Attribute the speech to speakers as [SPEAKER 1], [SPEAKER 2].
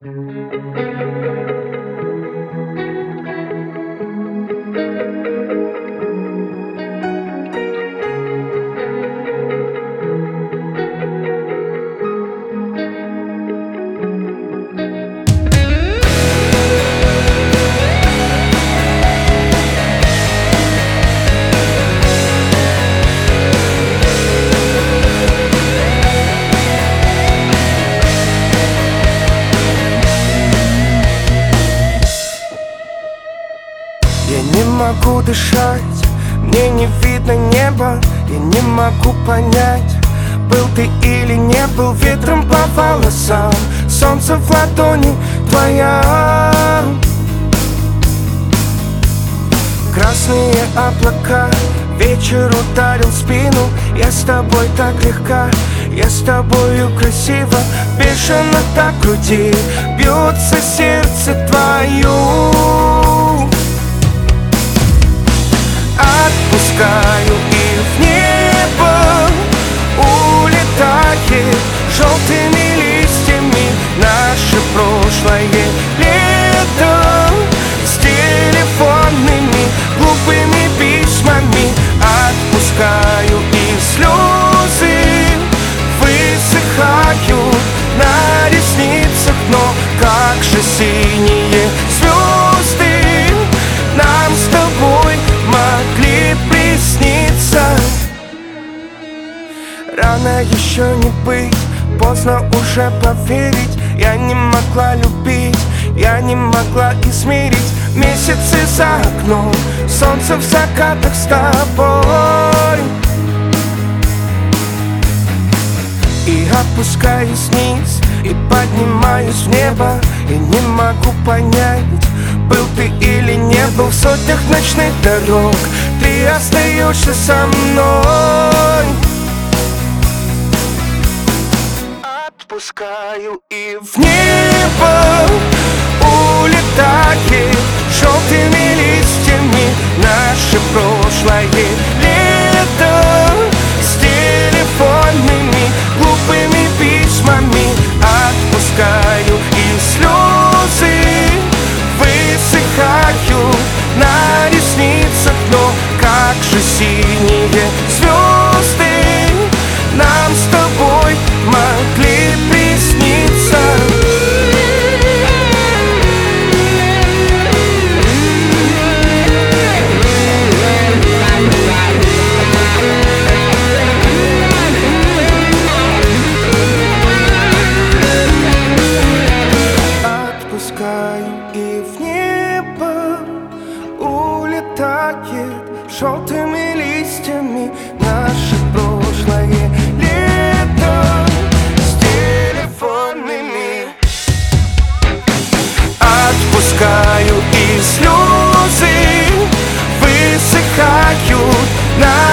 [SPEAKER 1] Я не могу дышать, мне не видно неба. Я не могу понять, был ты или не был. Ветром по волосам, солнце в ладони твоя. Красные облака, вечер ударил в спину. Я с тобой так легка, я с тобою красиво. Бешено так в груди бьется сердце твою. Отпускаю и в небо улетает желтыми листьями наше прошлое лето. С телефонными глупыми письмами отпускаю, и слезы высыхают на ресницах. Но как же синие звезды нам с тобой могли присниться. Рано еще не быть, поздно уже поверить. Я не могла любить, я не могла измерить месяцы за окном, солнце в закатах с тобой. И опускаюсь вниз, и поднимаюсь в небо. И не могу понять, был ты или не был. В сотнях ночных дорог ты остаешься со мной. Отпускаю и в небо улетает желтыми листьями наше прошлое лето. С телефонными глупыми письмами отпускаю, и слезы высыхают на ресницах. Но как же синие звезды нам с тобой могли присниться. Отпускаю, и в небо улетает желтыми листьями наше прошлое лето. С телефонными отпускаю, и слезы высыхают на